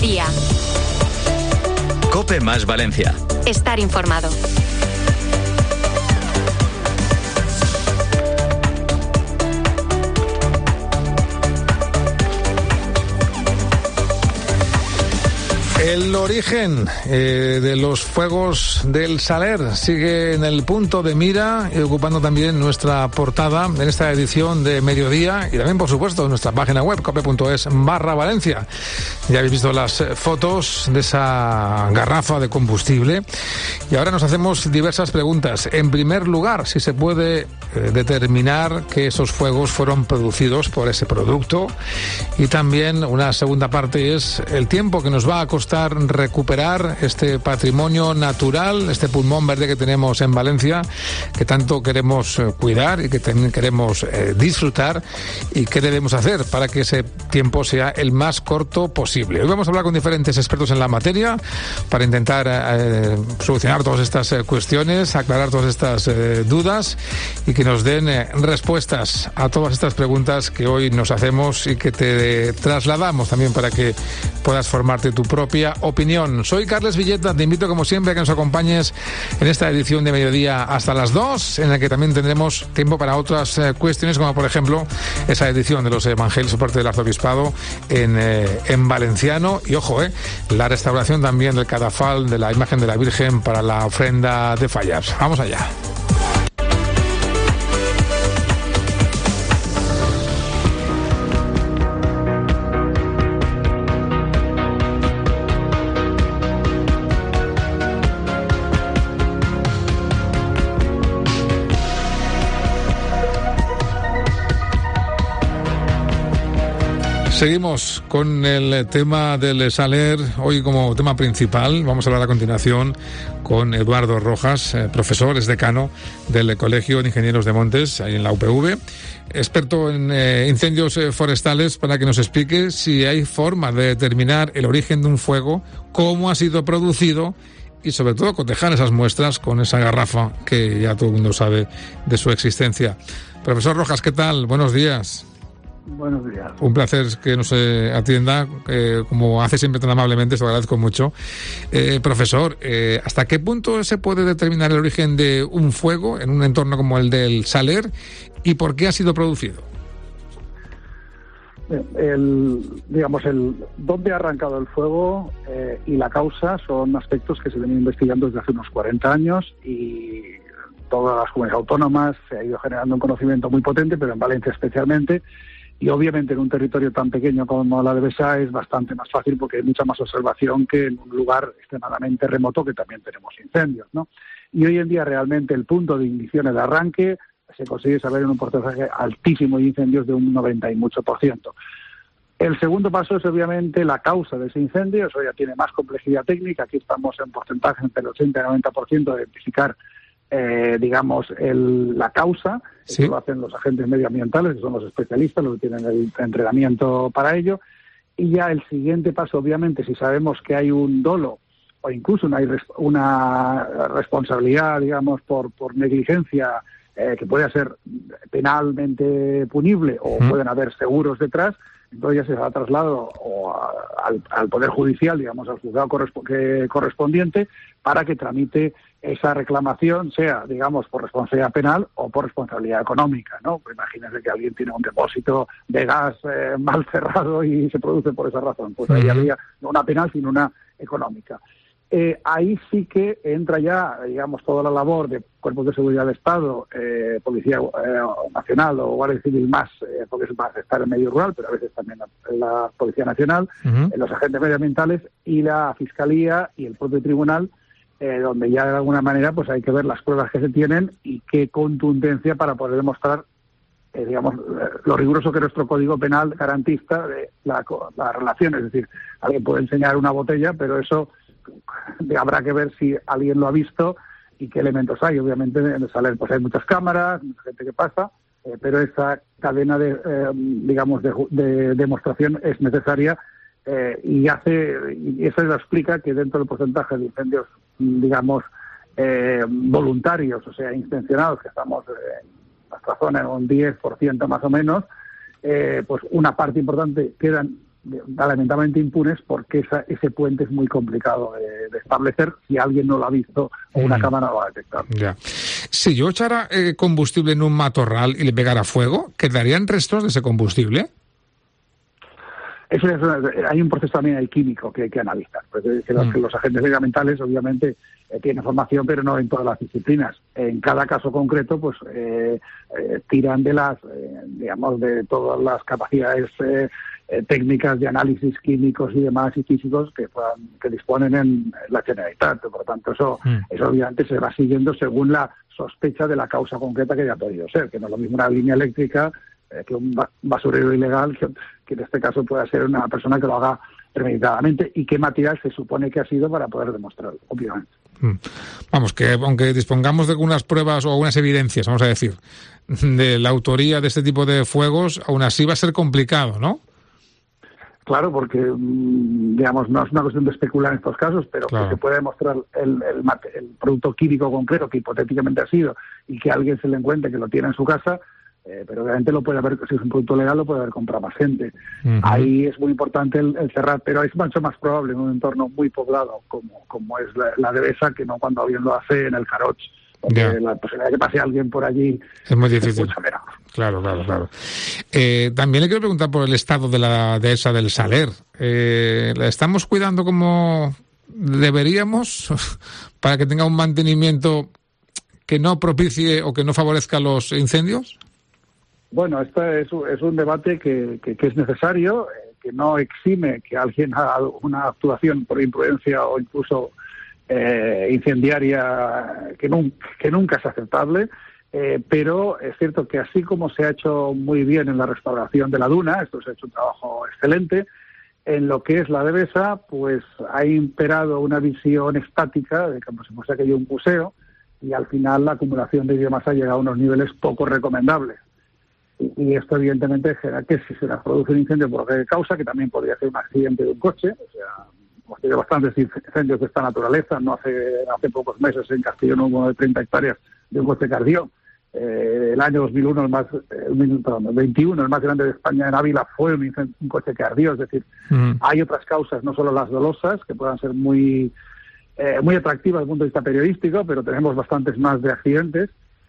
Mediodía. COPE más Valencia. Estar informado. El origen de los fuegos del Saler sigue en el punto de mira y ocupando también nuestra portada en esta edición de Mediodía y también, por supuesto, en nuestra página web cope.es/Valencia. Ya habéis visto las fotos de esa garrafa de combustible y ahora nos hacemos diversas preguntas. En primer lugar, si se puede determinar que esos fuegos fueron producidos por ese producto, y también una segunda parte es el tiempo que nos va a costar recuperar este patrimonio natural, este pulmón verde que tenemos en Valencia, que tanto queremos cuidar y que también queremos disfrutar, y qué debemos hacer para que ese tiempo sea el más corto posible. Hoy vamos a hablar con diferentes expertos en la materia para intentar solucionar todas estas cuestiones, aclarar todas estas dudas y que nos den respuestas a todas estas preguntas que hoy nos hacemos y que te trasladamos también para que puedas formarte tu propia opinión. Soy Carles Villeta, te invito como siempre a que nos acompañes en esta edición de Mediodía hasta las 2, en la que también tendremos tiempo para otras cuestiones, como por ejemplo esa edición de los Evangelios por parte del Arzobispado en valenciano, y ojo, la restauración también del cadafal de la imagen de la Virgen para la ofrenda de Fallas. Vamos allá. Seguimos con el tema del Saler, hoy como tema principal. Vamos a hablar a continuación con Eduardo Rojas, profesor, es decano del Colegio de Ingenieros de Montes, ahí en la UPV, experto en incendios forestales, para que nos explique si hay forma de determinar el origen de un fuego, cómo ha sido producido y sobre todo cotejar esas muestras con esa garrafa que ya todo el mundo sabe de su existencia. Profesor Rojas, ¿qué tal? Buenos días. Buenos días. Un placer que nos atienda, como hace siempre tan amablemente, se lo agradezco mucho. Profesor, ¿hasta qué punto se puede determinar el origen de un fuego en un entorno como el del Saler y por qué ha sido producido? Dónde ha arrancado el fuego y la causa son aspectos que se vienen investigando desde hace unos 40 años, y todas las comunidades autónomas se ha ido generando un conocimiento muy potente, pero en Valencia especialmente. Y obviamente en un territorio tan pequeño como la de Besa es bastante más fácil porque hay mucha más observación que en un lugar extremadamente remoto que también tenemos incendios, ¿no? Y hoy en día realmente el punto de ignición, el arranque, se consigue saber en un porcentaje altísimo de incendios de un 90 y mucho %. El segundo paso es obviamente la causa de ese incendio. Eso ya tiene más complejidad técnica. Aquí estamos en porcentaje entre el 80 y el 90% de identificar la causa. Sí. Eso lo hacen los agentes medioambientales, que son los especialistas, los que tienen el entrenamiento para ello. Y ya el siguiente paso, obviamente, si sabemos que hay un dolo o incluso una responsabilidad, digamos, por negligencia, que puede ser penalmente punible, o pueden haber seguros detrás, entonces ya se va trasladado al Poder Judicial, digamos, al juzgado correspondiente, para que tramite esa reclamación, sea, digamos, por responsabilidad penal o por responsabilidad económica, ¿no? Pues imagínense que alguien tiene un depósito de gas mal cerrado y se produce por esa razón. Pues ahí habría no una penal, sino una económica. Ahí sí que entra ya, digamos, toda la labor de cuerpos de seguridad de Estado, Policía Nacional o Guardia Civil más, porque es más estar en medio rural, pero a veces también la Policía Nacional, los agentes medioambientales y la Fiscalía y el propio Tribunal, donde ya de alguna manera pues hay que ver las pruebas que se tienen y qué contundencia para poder demostrar, digamos, lo riguroso que nuestro Código Penal garantista de la relación. Es decir, alguien puede enseñar una botella, pero eso habrá que ver si alguien lo ha visto y qué elementos hay. Obviamente en el Saler pues hay muchas cámaras, mucha gente que pasa, pero esa cadena de demostración es necesaria, y eso lo explica que dentro del porcentaje de incendios, digamos, voluntarios, o sea, intencionados, que estamos en nuestra zona en un 10% más o menos, pues una parte importante quedan lamentablemente impunes, porque ese puente es muy complicado de establecer si alguien no lo ha visto o una cámara lo ha detectado. Ya. Si yo echara combustible en un matorral y le pegara fuego, ¿quedarían restos de ese combustible? Hay un proceso también químico que hay que analizar. Pues, los agentes medioambientales, obviamente, tienen formación, pero no en todas las disciplinas. En cada caso concreto, pues tiran de de todas las capacidades técnicas de análisis químicos y demás y físicos que disponen en la Generalitat. Por lo tanto, eso obviamente se va siguiendo según la sospecha de la causa concreta que haya podido ser, que no es lo mismo una línea eléctrica que un basurero ilegal, que en este caso pueda ser una persona que lo haga premeditadamente, y qué material se supone que ha sido para poder demostrarlo, obviamente. Vamos, que aunque dispongamos de algunas pruebas o algunas evidencias, vamos a decir, de la autoría de este tipo de fuegos, aún así va a ser complicado, ¿no? Claro, porque, digamos, no es una cuestión de especular en estos casos, pero que se puede demostrar el producto químico concreto que hipotéticamente ha sido y que alguien se le encuentre que lo tiene en su casa, pero obviamente lo puede haber, si es un producto legal, lo puede haber comprado más gente. Ahí es muy importante el cerrar, pero es mucho más probable en un entorno muy poblado como es la Devesa, que no cuando alguien lo hace en el Jaroch, donde la posibilidad de que pase alguien por allí es muy difícil. Es mucho menos. Claro. También le quiero preguntar por el estado de la dehesa del Saler. ¿La estamos cuidando como deberíamos para que tenga un mantenimiento que no propicie o que no favorezca los incendios? Bueno, este es un debate que es necesario, que no exime que alguien haga una actuación por imprudencia o incluso incendiaria que nunca es aceptable, pero es cierto que así como se ha hecho muy bien en la restauración de la duna, esto se ha hecho un trabajo excelente, en lo que es la Devesa, pues ha imperado una visión estática de como si fuese aquello un museo, y al final la acumulación de biomasa ha llegado a unos niveles poco recomendables. Y esto evidentemente genera que si se nos produce un incendio por qué causa, que también podría ser un accidente de un coche, o sea, hemos tenido bastantes incendios de esta naturaleza, no hace pocos meses en Castellón hubo de 30 hectáreas de un coche que ardió. El año 2021, el más grande de España en Ávila, fue un coche que ardió, es decir, hay otras causas, no solo las dolosas, que puedan ser muy atractivas desde el punto de vista periodístico, pero tenemos bastantes más de accidentes.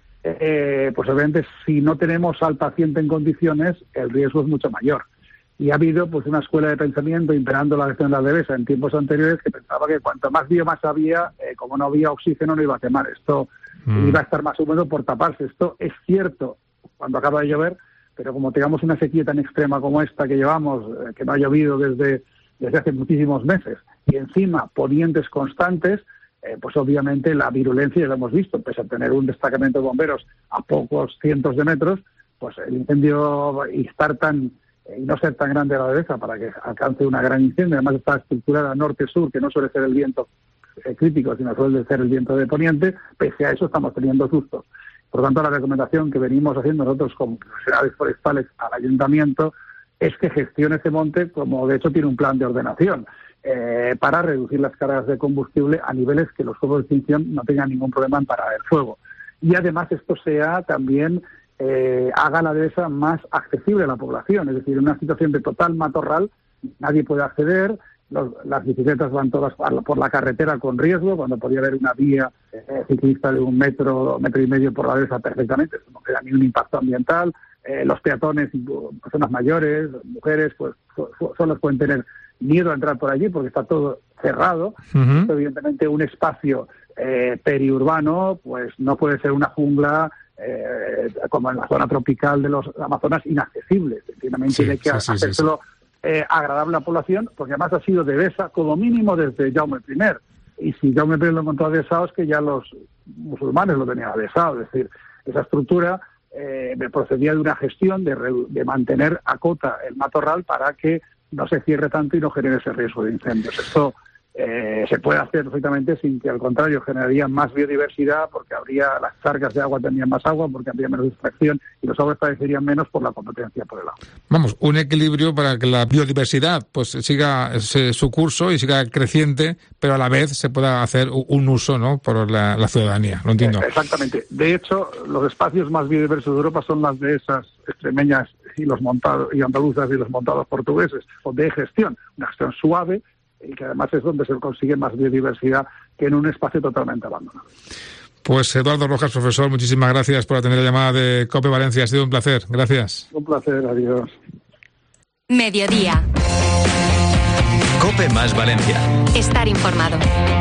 Pues obviamente si no tenemos al paciente en condiciones, el riesgo es mucho mayor. Y ha habido pues una escuela de pensamiento imperando la gestión de la Devesa en tiempos anteriores que pensaba que cuanto más biomasa había, como no había oxígeno, no iba a quemar. Esto iba a estar más húmedo por taparse. Esto es cierto cuando acaba de llover, pero como tengamos una sequía tan extrema como esta que llevamos, que no ha llovido desde hace muchísimos meses, y encima ponientes constantes, pues obviamente la virulencia, ya lo hemos visto, pese a tener un destacamento de bomberos a pocos cientos de metros, pues el incendio y no ser tan grande la Devesa para que alcance una gran incendio, además está estructurada norte-sur, que no suele ser el viento crítico, sino suele ser el viento de poniente, pese a eso estamos teniendo sustos. Por lo tanto, la recomendación que venimos haciendo nosotros como profesionales forestales al ayuntamiento es que gestione ese monte, como de hecho tiene un plan de ordenación, para reducir las cargas de combustible a niveles que los fuegos de extinción no tengan ningún problema en parar el fuego. Y además esto sea también, haga la Devesa más accesible a la población, es decir, en una situación de total matorral nadie puede acceder, las bicicletas van todas por la carretera con riesgo, cuando podría haber una vía ciclista de 1 metro, 1,5 metros por la Devesa perfectamente, no crea ningún impacto ambiental. Los peatones, personas mayores, mujeres, pues solo pueden tener miedo a entrar por allí porque está todo cerrado. Evidentemente un espacio periurbano pues no puede ser una jungla como en la zona tropical de los Amazonas, inaccesible. Tiene que hacérselo agradable a la población, porque además ha sido Devesa como mínimo desde Jaume I. Y si Jaume I lo encontró adhesado, es que ya los musulmanes lo tenían adhesado. Es decir, esa estructura procedía de una gestión de mantener a cota el matorral para que no se cierre tanto y no genere ese riesgo de incendios. Esto se puede hacer perfectamente sin que, al contrario, generaría más biodiversidad, porque las charcas de agua tendrían más agua, porque habría menos extracción y los aguas padecerían menos por la competencia por el agua. Vamos, un equilibrio para que la biodiversidad pues siga su curso y siga creciente, pero a la vez se pueda hacer un uso, ¿no?, por la ciudadanía. Lo entiendo. Exactamente. De hecho, los espacios más biodiversos de Europa son las de esas extremeñas y los montados y andaluzas y los montados portugueses, de gestión, una gestión suave, y que además es donde se consigue más biodiversidad que en un espacio totalmente abandonado. Pues Eduardo Rojas, profesor, muchísimas gracias por atender la llamada de COPE Valencia. Ha sido un placer. Gracias. Un placer, adiós. Mediodía. COPE más Valencia. Estar informado.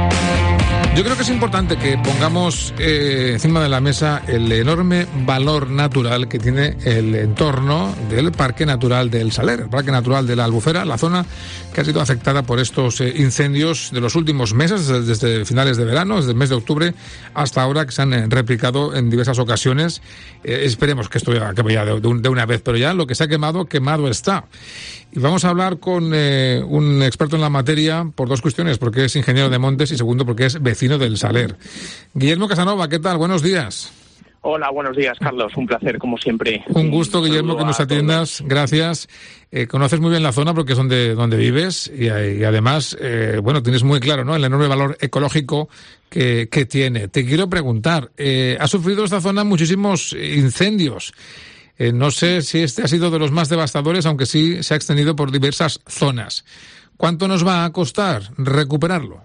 Yo creo que es importante que pongamos encima de la mesa el enorme valor natural que tiene el entorno del Parque Natural del Saler, el Parque Natural de la Albufera, la zona que ha sido afectada por estos incendios de los últimos meses, desde finales de verano, desde el mes de octubre hasta ahora, que se han replicado en diversas ocasiones. Esperemos que esto ya acabe ya de una vez, pero ya lo que se ha quemado, quemado está. Y vamos a hablar con un experto en la materia por dos cuestiones, porque es ingeniero de montes y segundo porque es vecino del Saler. Guillermo Casanova, ¿qué tal? Buenos días. Hola, buenos días, Carlos. Un placer, como siempre. Un gusto, Guillermo, que nos atiendas. Gracias. Conoces muy bien la zona porque es donde vives y además, tienes muy claro, ¿no?, el enorme valor ecológico que tiene. Te quiero preguntar, ha sufrido esta zona muchísimos incendios. No sé si este ha sido de los más devastadores, aunque sí se ha extendido por diversas zonas. ¿Cuánto nos va a costar recuperarlo?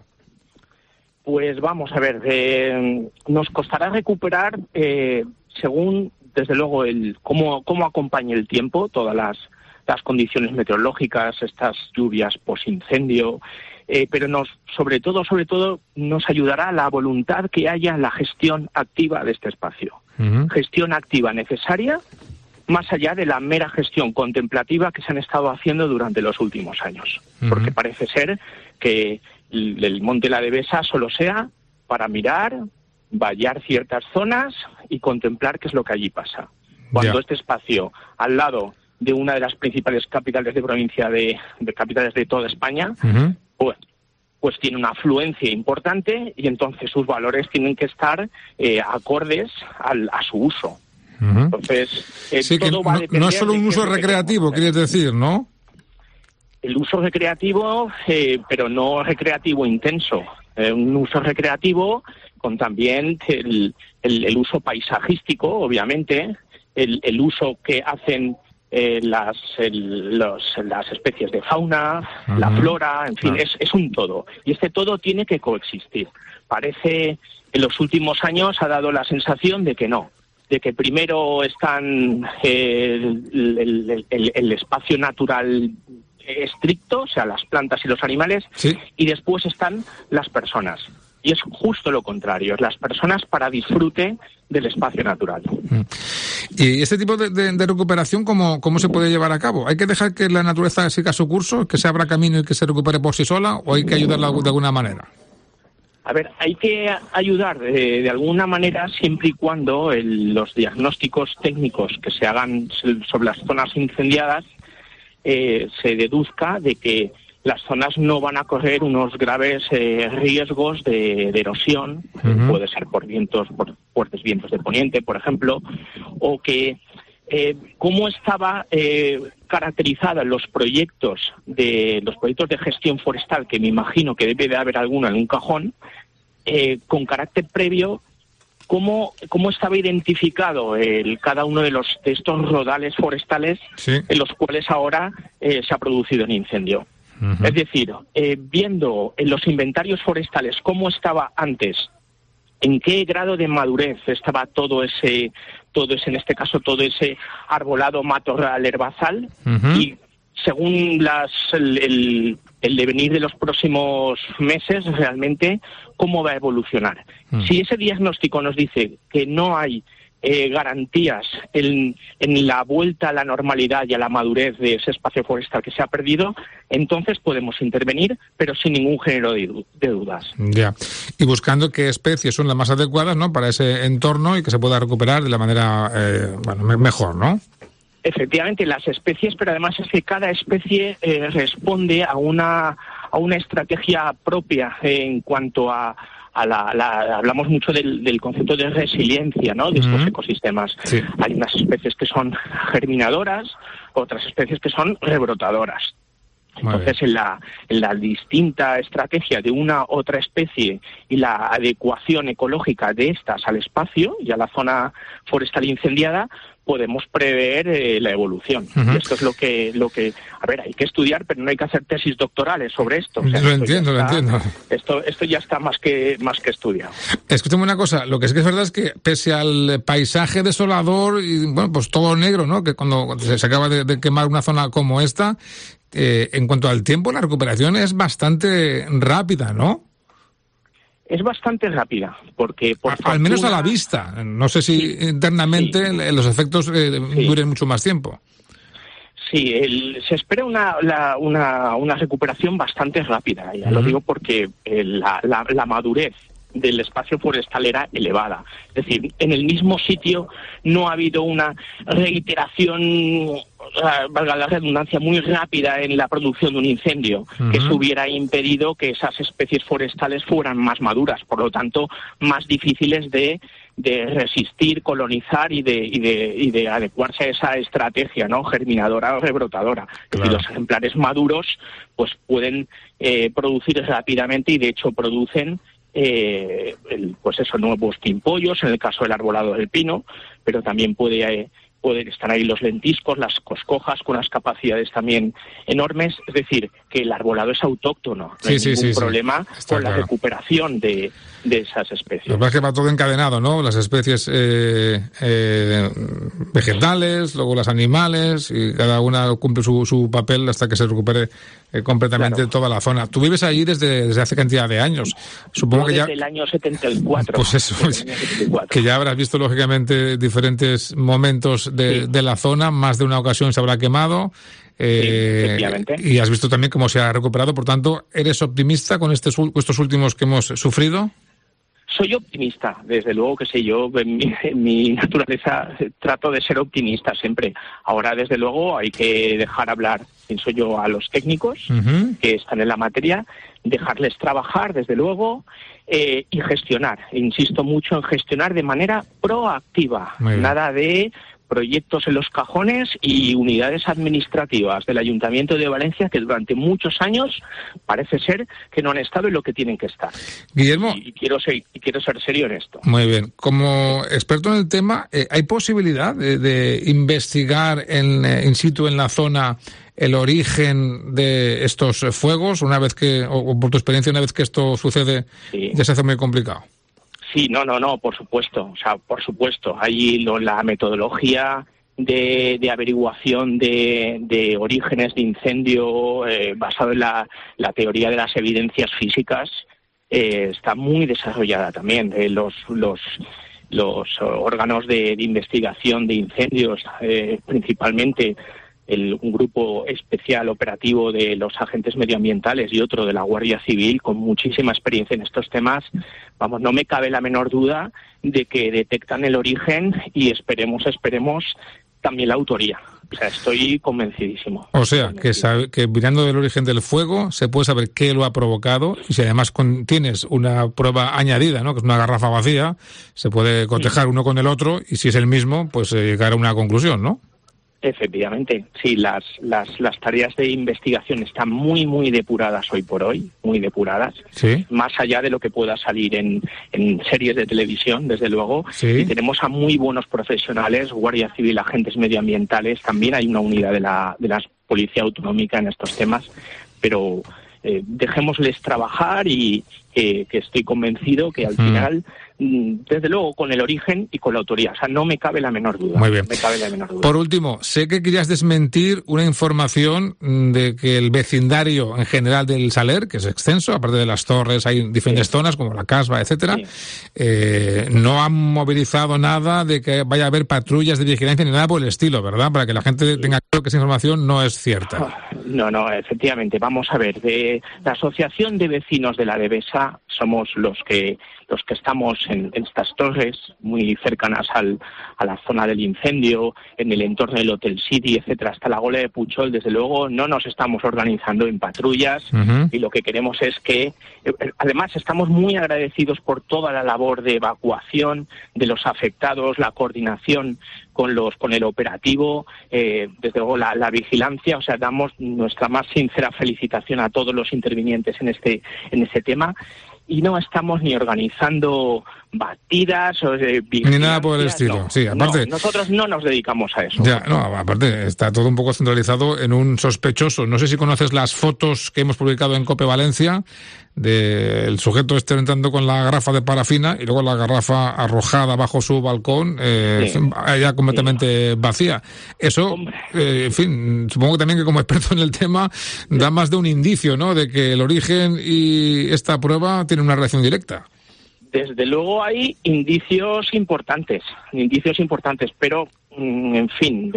Pues vamos a ver, nos costará recuperar según, desde luego, cómo acompañe el tiempo, todas las condiciones meteorológicas, estas lluvias posincendio, pero sobre todo nos ayudará la voluntad que haya en la gestión activa de este espacio. Uh-huh. Gestión activa necesaria, más allá de la mera gestión contemplativa que se han estado haciendo durante los últimos años. Uh-huh. Porque parece ser que el Monte La Devesa solo sea para mirar, vallar ciertas zonas y contemplar qué es lo que allí pasa. Cuando este espacio, al lado de una de las principales capitales de provincia de capitales de toda España, uh-huh, pues tiene una afluencia importante y entonces sus valores tienen que estar acordes a su uso. Uh-huh. Entonces, sí, todo va a depender. No es solo un uso recreativo, quieres decir, ¿no? El uso recreativo, pero no recreativo intenso. Un uso recreativo con también el uso paisajístico, obviamente, el uso que hacen las especies de fauna, uh-huh, la flora, en fin, es un todo. Y este todo tiene que coexistir. Parece, en los últimos años ha dado la sensación de que no, de que primero están el espacio natural estricto, o sea, las plantas y los animales, sí, y después están las personas. Y es justo lo contrario, es las personas para disfrute del espacio natural. ¿Y este tipo de recuperación cómo se puede llevar a cabo? ¿Hay que dejar que la naturaleza siga su curso, que se abra camino y que se recupere por sí sola, o hay que ayudarla de alguna manera? A ver, hay que ayudar de alguna manera siempre y cuando los diagnósticos técnicos que se hagan sobre las zonas incendiadas se deduzca de que las zonas no van a correr unos graves riesgos de erosión, uh-huh, puede ser por fuertes vientos de poniente, por ejemplo, o que cómo estaba caracterizada los proyectos de gestión forestal, que me imagino que debe de haber alguno en un cajón, con carácter previo, cómo estaba identificado cada uno de estos rodales forestales, sí, en los cuales ahora se ha producido un incendio. Uh-huh. Es decir, viendo en los inventarios forestales cómo estaba antes, en qué grado de madurez estaba todo ese en este caso todo ese arbolado, matorral, herbazal, uh-huh, y según el devenir de los próximos meses, realmente cómo va a evolucionar. Uh-huh. Si ese diagnóstico nos dice que no hay garantías en la vuelta a la normalidad y a la madurez de ese espacio forestal que se ha perdido, entonces podemos intervenir, pero sin ningún género de dudas. Ya. Y buscando qué especies son las más adecuadas, ¿no?, para ese entorno y que se pueda recuperar de la manera mejor, ¿no? Efectivamente, las especies, pero además es que cada especie responde a una estrategia propia en cuanto a hablamos mucho del concepto de resiliencia, ¿no?, de estos ecosistemas. Sí. Hay unas especies que son germinadoras, otras especies que son rebrotadoras. Entonces, en la distinta estrategia de una otra especie y la adecuación ecológica de estas al espacio y a la zona forestal incendiada, podemos prever la evolución. Y esto es lo que a ver, hay que estudiar, pero no hay que hacer tesis doctorales sobre esto. O sea, lo entiendo. Esto ya está más que estudiado. Escúchame una cosa, lo que sí que es verdad es que pese al paisaje desolador y bueno, pues todo negro, ¿no?, que cuando se acaba de quemar una zona como esta, en cuanto al tiempo, la recuperación es bastante rápida, ¿no? Es bastante rápida, porque por fortuna, al menos a la vista. No sé si internamente los efectos duren mucho más tiempo. Sí, se espera una recuperación bastante rápida. Ya lo digo porque la madurez del espacio forestal era elevada. Es decir, en el mismo sitio no ha habido una reiteración, valga la redundancia, muy rápida en la producción de un incendio, que se hubiera impedido que esas especies forestales fueran más maduras, por lo tanto, más difíciles de resistir, colonizar y de adecuarse a esa estrategia, ¿no?, germinadora o rebrotadora. Claro. Es decir, los ejemplares maduros pues pueden producir rápidamente y de hecho producen nuevos pimpollos, en el caso del arbolado del pino, pero también pueden estar ahí los lentiscos, las coscojas, con unas capacidades también enormes. Es decir, que el arbolado es autóctono, no hay ningún problema con la recuperación de esas especies. Lo que pasa es que va todo encadenado, ¿no? Las especies vegetales, luego las animales, y cada una cumple su papel hasta que se recupere completamente toda la zona. Tú vives allí desde hace cantidad de años. Supongo que desde el año 74. Pues eso, que ya habrás visto lógicamente diferentes momentos de la zona, más de una ocasión se habrá quemado. Efectivamente. Y has visto también cómo se ha recuperado. Por tanto, ¿eres optimista con estos últimos que hemos sufrido? Soy optimista, desde luego que sé yo, en mi naturaleza trato de ser optimista siempre. Ahora, desde luego, hay que dejar hablar, pienso yo, a los técnicos que están en la materia, dejarles trabajar, desde luego, y gestionar. Insisto mucho en gestionar de manera proactiva, nada de proyectos en los cajones y unidades administrativas del Ayuntamiento de Valencia que durante muchos años parece ser que no han estado en lo que tienen que estar. Guillermo, y quiero ser serio en esto. Muy bien. Como experto en el tema, ¿hay posibilidad de investigar in situ en la zona el origen de estos fuegos una vez que, o por tu experiencia, una vez que esto sucede, ya se hace muy complicado? Sí, no, por supuesto. O sea, por supuesto. Hay la metodología de averiguación de orígenes de incendio basado en la teoría de las evidencias físicas está muy desarrollada también. Los órganos de investigación de incendios, principalmente un grupo especial operativo de los agentes medioambientales y otro de la Guardia Civil con muchísima experiencia en estos temas, vamos, no me cabe la menor duda de que detectan el origen y esperemos también la autoría. O sea, estoy convencidísimo. O sea, que mirando el origen del fuego se puede saber qué lo ha provocado y si además tienes una prueba añadida, ¿no?, que es una garrafa vacía, se puede cotejar uno con el otro y si es el mismo, pues llegar a una conclusión, ¿no? Efectivamente, sí, las tareas de investigación están muy depuradas hoy por hoy, muy depuradas, más allá de lo que pueda salir en series de televisión, desde luego, y tenemos a muy buenos profesionales, Guardia Civil, agentes medioambientales, también hay una unidad de la Policía Autonómica en estos temas, pero dejémosles trabajar y que estoy convencido que al final, desde luego, con el origen y con la autoría. O sea, no me cabe la menor duda. Muy bien. Me cabe la menor duda. Por último, sé que querías desmentir una información de que el vecindario en general del Saler, que es extenso, aparte de las torres, hay diferentes zonas como la Casba, etcétera, no han movilizado nada de que vaya a haber patrullas de vigilancia ni nada por el estilo, ¿verdad? Para que la gente tenga claro que esa información no es cierta. No, efectivamente. Vamos a ver, de la Asociación de Vecinos de la Devesa somos los que los que estamos en estas torres muy cercanas a la zona del incendio, en el entorno del Hotel City, etcétera, hasta la Gola de Puchol, desde luego no nos estamos organizando en patrullas y lo que queremos es que, además estamos muy agradecidos por toda la labor de evacuación de los afectados, la coordinación con el operativo, desde luego la vigilancia, o sea, damos nuestra más sincera felicitación a todos los intervinientes en este tema. Y no estamos ni organizando batidas o ni nada por el estilo. No, sí, aparte, no, nosotros no nos dedicamos a eso. Ya, no, aparte está todo un poco centralizado en un sospechoso. No sé si conoces las fotos que hemos publicado en COPE Valencia del sujeto entrando con la garrafa de parafina y luego la garrafa arrojada bajo su balcón, ya completamente vacía. Eso, en fin, supongo que también que como experto en el tema da más de un indicio, ¿no?, de que el origen y esta prueba tienen una relación directa. Desde luego hay indicios importantes, pero, en fin,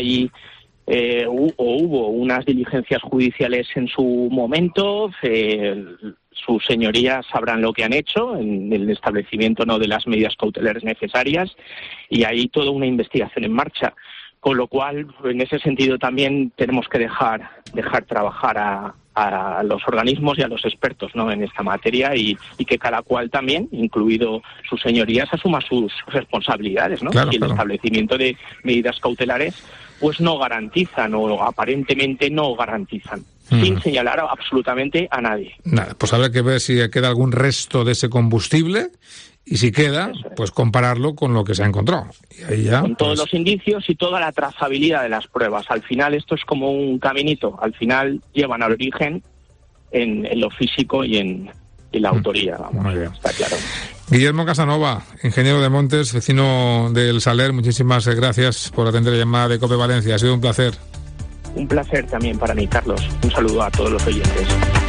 hubo unas diligencias judiciales en su momento. Sus señorías sabrán lo que han hecho en el establecimiento de las medidas cautelares necesarias y hay toda una investigación en marcha. Con lo cual, en ese sentido también tenemos que dejar trabajar a los organismos y a los expertos, ¿no?, en esta materia y que cada cual también, incluido sus señorías, asuma sus responsabilidades, ¿no? Claro, y el establecimiento de medidas cautelares pues no garantizan o aparentemente no garantizan, sin señalar absolutamente a nadie. Nada, pues habrá que ver si queda algún resto de ese combustible. Y si queda, pues compararlo con lo que se ha encontrado. Y ahí ya, con todos los indicios y toda la trazabilidad de las pruebas. Al final esto es como un caminito. Al final llevan al origen en lo físico y en la autoría. Vamos, muy bien. Está claro. Guillermo Casanova, ingeniero de Montes, vecino del Saler, muchísimas gracias por atender la llamada de COPE Valencia. Ha sido un placer. Un placer también para mí, Carlos. Un saludo a todos los oyentes.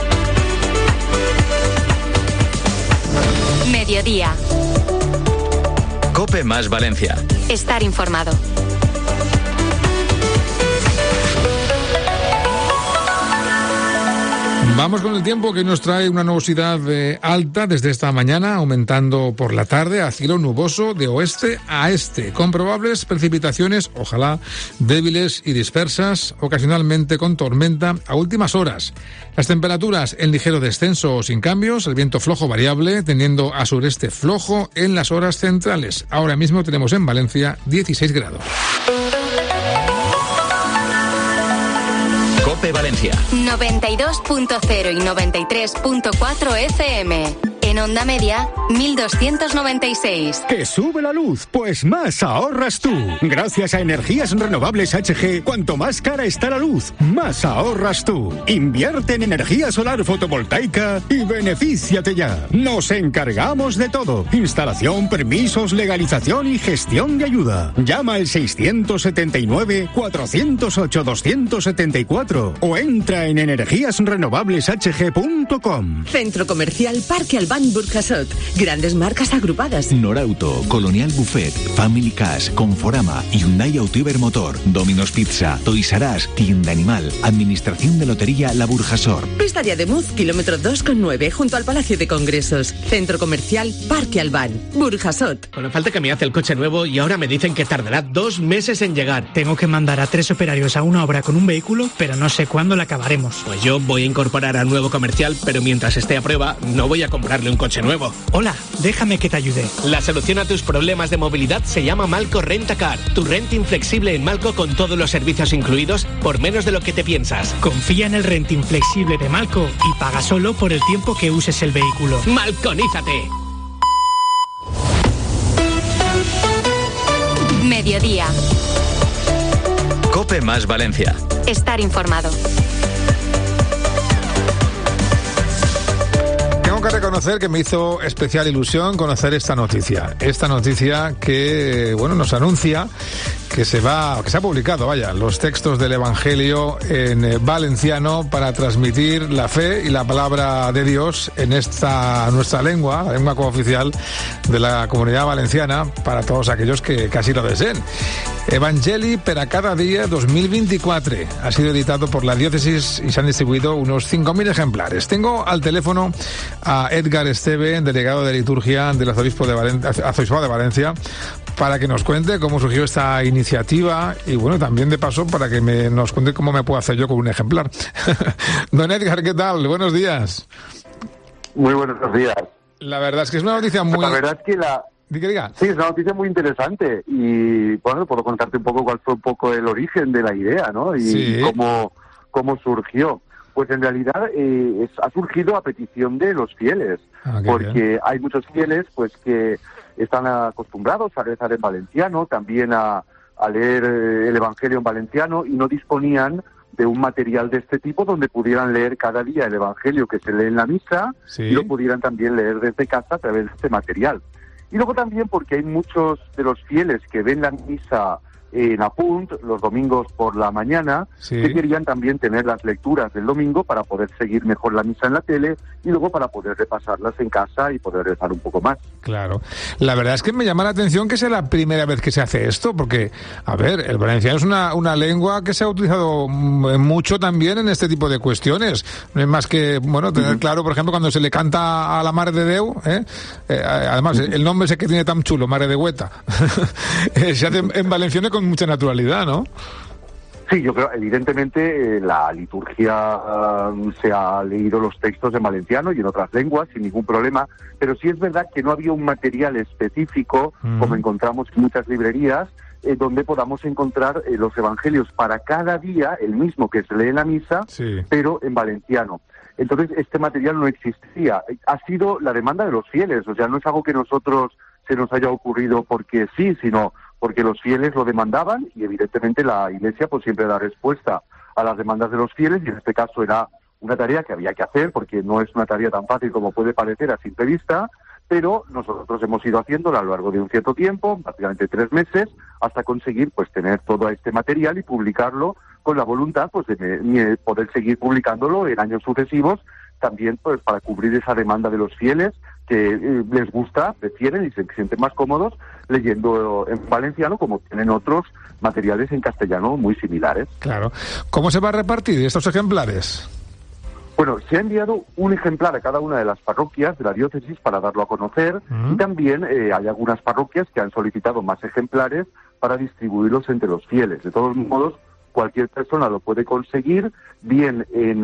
Mediodía. COPE más Valencia. Estar informado. Vamos con el tiempo, que nos trae una nubosidad alta desde esta mañana, aumentando por la tarde a cielo nuboso de oeste a este, con probables precipitaciones, ojalá débiles y dispersas, ocasionalmente con tormenta a últimas horas. Las temperaturas en ligero descenso o sin cambios, el viento flojo variable, tendiendo a sureste flojo en las horas centrales. Ahora mismo tenemos en Valencia 16 grados. COPE Valencia 92.0 y 93.4 FM. En onda media, 1296. ¿Que sube la luz? Pues más ahorras tú. Gracias a Energías Renovables HG, cuanto más cara está la luz, más ahorras tú. Invierte en energía solar fotovoltaica y benefíciate ya. Nos encargamos de todo. Instalación, permisos, legalización y gestión de ayuda. Llama al 679-408-274 o entra en energíasrenovableshg.com. Centro Comercial Parque Albán Burjasot. Grandes marcas agrupadas. Norauto, Colonial Buffet, Family Cash, Conforama, Hyundai Auto Ibermotor, Domino's Pizza, Toys R Us, Tienda Animal, Administración de Lotería La Burjasot. Pista de Ademuz, kilómetro 2,9, junto al Palacio de Congresos. Centro Comercial Parque Albán Burjasot. Bueno, falta que me hace el coche nuevo y ahora me dicen que tardará 2 meses en llegar. Tengo que mandar a 3 operarios a una obra con un vehículo, pero no sé cuándo la acabaremos. Pues yo voy a incorporar a nuevo comercial, pero mientras esté a prueba, no voy a comprarle un coche nuevo. Hola, déjame que te ayude. La solución a tus problemas de movilidad se llama Malco Rentacar. Tu renting flexible en Malco con todos los servicios incluidos por menos de lo que te piensas. Confía en el renting flexible de Malco y paga solo por el tiempo que uses el vehículo. ¡Malconízate! Mediodía. COPE más Valencia. Estar informado. Tengo que reconocer que me hizo especial ilusión conocer esta noticia. Esta noticia que, bueno, nos anuncia que se ha publicado, los textos del Evangelio en valenciano para transmitir la fe y la palabra de Dios en esta nuestra lengua, la lengua cooficial de la Comunidad Valenciana, para todos aquellos que así lo deseen. Evangeli per a cada dia 2024 ha sido editado por la diócesis y se han distribuido unos 5.000 ejemplares. Tengo al teléfono a Edgar Esteve, delegado de liturgia del Arzobispado de Valencia, para que nos cuente cómo surgió esta iniciativa y, bueno, también de paso para que nos cuente cómo me puedo hacer yo con un ejemplar. Don Edgar, ¿qué tal? Buenos días. Muy buenos días. La verdad es que es una noticia muy... La verdad es que Diga. Sí, es una noticia muy interesante y, bueno, puedo contarte un poco cuál fue un poco el origen de la idea, ¿no? Y sí. cómo surgió. Pues en realidad ha surgido a petición de los fieles, porque bien. Hay muchos fieles pues que están acostumbrados a rezar en valenciano, también a leer el Evangelio en valenciano y no disponían de un material de este tipo donde pudieran leer cada día el Evangelio que se lee en la misa, sí, y lo pudieran también leer desde casa a través de este material. Y luego también porque hay muchos de los fieles que ven la misa en Apunt los domingos por la mañana, sí, que querían también tener las lecturas del domingo para poder seguir mejor la misa en la tele y luego para poder repasarlas en casa y poder rezar un poco más. Claro. La verdad es que me llama la atención que sea la primera vez que se hace esto, porque, a ver, el valenciano es una lengua que se ha utilizado mucho también en este tipo de cuestiones. No es más que, bueno, tener claro, por ejemplo, cuando se le canta a la Mare de Déu, además, el nombre ese que tiene tan chulo, Mare de Hueta, se hace en valenciano con mucha naturalidad, ¿no? Sí, yo creo, evidentemente, la liturgia se ha leído los textos en valenciano y en otras lenguas sin ningún problema, pero sí es verdad que no había un material específico, como encontramos en muchas librerías, donde podamos encontrar los evangelios para cada día, el mismo que se lee en la misa, sí, pero en valenciano. Entonces, este material no existía. Ha sido la demanda de los fieles, o sea, no es algo que nosotros se nos haya ocurrido porque sí, sino porque los fieles lo demandaban y evidentemente la Iglesia pues siempre da respuesta a las demandas de los fieles y en este caso era una tarea que había que hacer porque no es una tarea tan fácil como puede parecer a simple vista, pero nosotros hemos ido haciéndola a lo largo de un cierto tiempo, prácticamente 3 meses, hasta conseguir pues tener todo este material y publicarlo con la voluntad pues de poder seguir publicándolo en años sucesivos, también pues para cubrir esa demanda de los fieles que les gusta, prefieren y se sienten más cómodos leyendo en valenciano, como tienen otros materiales en castellano muy similares. Claro. ¿Cómo se va a repartir estos ejemplares? Bueno, se ha enviado un ejemplar a cada una de las parroquias de la diócesis para darlo a conocer y también hay algunas parroquias que han solicitado más ejemplares para distribuirlos entre los fieles. De todos modos, cualquier persona lo puede conseguir, bien en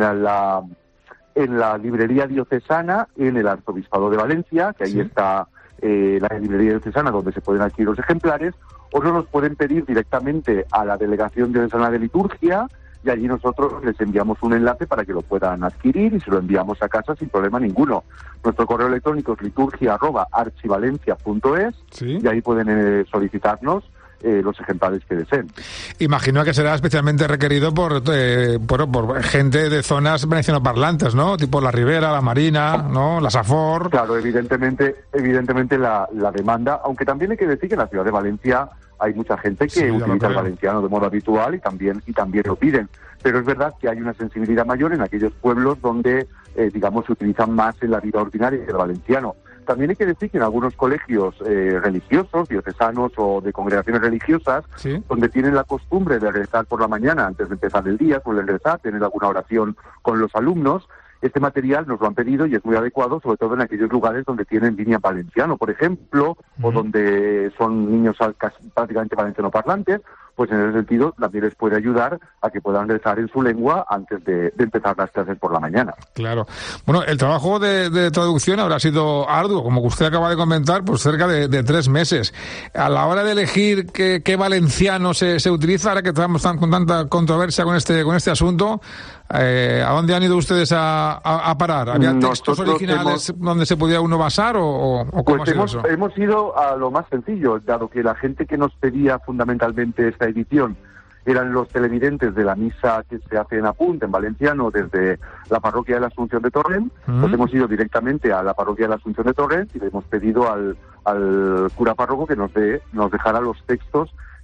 la librería diocesana, en el Arzobispado de Valencia, que ahí está la librería diocesana donde se pueden adquirir los ejemplares, o nos los pueden pedir directamente a la Delegación Diocesana de Liturgia y allí nosotros les enviamos un enlace para que lo puedan adquirir y se lo enviamos a casa sin problema ninguno. Nuestro correo electrónico es liturgia@archivalencia.es, ¿sí? Y ahí pueden solicitarnos los ejemplares que deseen. Imagino que será especialmente requerido por gente de zonas valencianoparlantes, ¿no? Tipo la Ribera, la Marina, ¿no? La Safor. Claro, evidentemente la demanda, aunque también hay que decir que en la ciudad de Valencia hay mucha gente que utiliza el valenciano de modo habitual y también lo piden. Pero es verdad que hay una sensibilidad mayor en aquellos pueblos donde, digamos, se utilizan más en la vida ordinaria el valenciano. También hay que decir que en algunos colegios religiosos, diocesanos o de congregaciones religiosas, ¿sí?, donde tienen la costumbre de rezar por la mañana antes de empezar el día, suelen rezar, tener alguna oración con los alumnos, este material nos lo han pedido y es muy adecuado, sobre todo en aquellos lugares donde tienen línea valenciano, por ejemplo, o donde son niños prácticamente valencianoparlantes, pues en ese sentido también les puede ayudar a que puedan rezar en su lengua antes de empezar las clases por la mañana. Claro. Bueno, el trabajo de traducción habrá sido arduo, como usted acaba de comentar, pues cerca de 3 meses. A la hora de elegir qué valenciano se utiliza, ahora que estamos con tanta controversia con este asunto, ¿a dónde han ido ustedes a parar? ¿Había textos originales donde se podía uno basar o cómo pues ha sido eso? Hemos ido a lo más sencillo, dado que la gente que nos pedía fundamentalmente esta edición eran los televidentes de la misa que se hace en Apunt, en valenciano, desde la parroquia de la Asunción de Torrent. Pues hemos ido directamente a la parroquia de la Asunción de Torrent y le hemos pedido al cura párroco que nos dejara los textos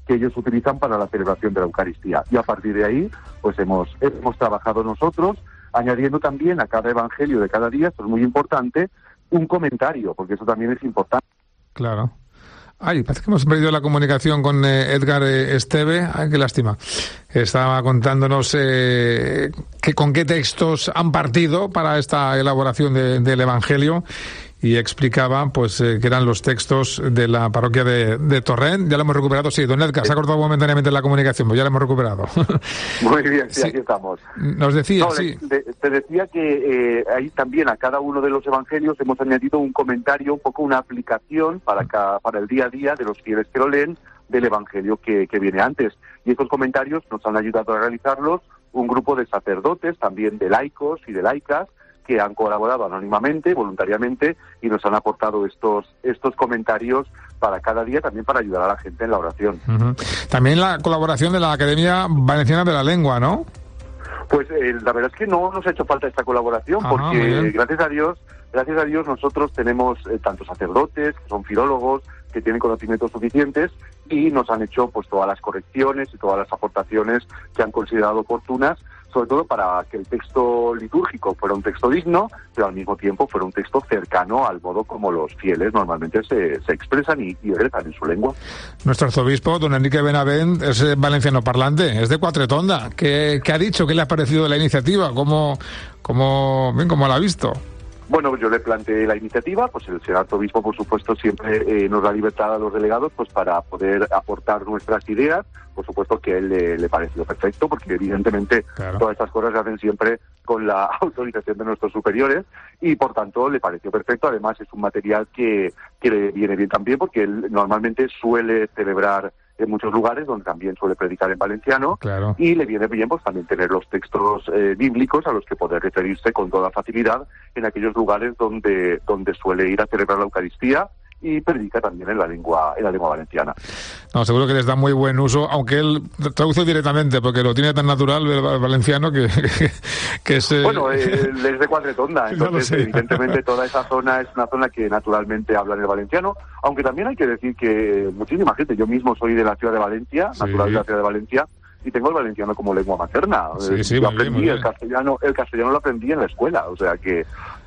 que ellos utilizan para la celebración de la Eucaristía. Y a partir de ahí, pues hemos trabajado nosotros, añadiendo también a cada evangelio de cada día, esto es muy importante, un comentario, porque eso también es importante. Claro. Ay, parece que hemos perdido la comunicación con Edgar Esteve. Ay, qué lástima. Estaba contándonos con qué textos han partido para esta elaboración del Evangelio y explicaba pues que eran los textos de la parroquia de Torrent. Ya lo hemos recuperado. Sí, don Edgar, se ha cortado momentáneamente la comunicación, pues ya lo hemos recuperado. Muy bien, sí, aquí estamos. Nos decía, sí. Te decía que ahí también a cada uno de los evangelios hemos añadido un comentario, un poco una aplicación para el día a día de los fieles que lo leen del evangelio que viene antes. Y estos comentarios nos han ayudado a realizarlos un grupo de sacerdotes, también de laicos y de laicas, que han colaborado anónimamente, voluntariamente, y nos han aportado estos comentarios para cada día, también para ayudar a la gente en la oración. Uh-huh. También la colaboración de la Academia Valenciana de la Lengua, ¿no? Pues la verdad es que no nos ha hecho falta esta colaboración, porque gracias a Dios nosotros tenemos tanto sacerdotes, que son filólogos, que tienen conocimientos suficientes, y nos han hecho pues todas las correcciones y todas las aportaciones que han considerado oportunas, sobre todo para que el texto litúrgico fuera un texto digno, pero al mismo tiempo fuera un texto cercano al modo como los fieles normalmente se expresan y rezan en su lengua. Nuestro arzobispo, don Enrique Benavent, es valenciano parlante, es de Cuatretonda. ¿Qué ha dicho? ¿Qué le ha parecido la iniciativa? ¿Cómo la ha visto? Bueno, yo le planteé la iniciativa, pues el señor arzobispo, por supuesto, siempre nos da libertad a los delegados pues para poder aportar nuestras ideas. Por supuesto que a él le pareció perfecto, porque evidentemente todas estas cosas se hacen siempre con la autorización de nuestros superiores, y por tanto le pareció perfecto. Además es un material que le viene bien también, porque él normalmente suele celebrar en muchos lugares donde también suele predicar en valenciano, y le viene bien pues también tener los textos bíblicos a los que poder referirse con toda facilidad en aquellos lugares donde suele ir a celebrar la Eucaristía y predica también en la lengua valenciana. No, seguro que les da muy buen uso, aunque él traduce directamente, porque lo tiene tan natural el valenciano que es... Bueno, él es de Cuatretonda, entonces evidentemente toda esa zona es una zona que naturalmente habla en el valenciano, aunque también hay que decir que muchísima gente, yo mismo soy de la ciudad de Valencia, natural de la ciudad de Valencia, y tengo el valenciano como lengua materna. Yo aprendí el castellano lo aprendí en la escuela, o sea que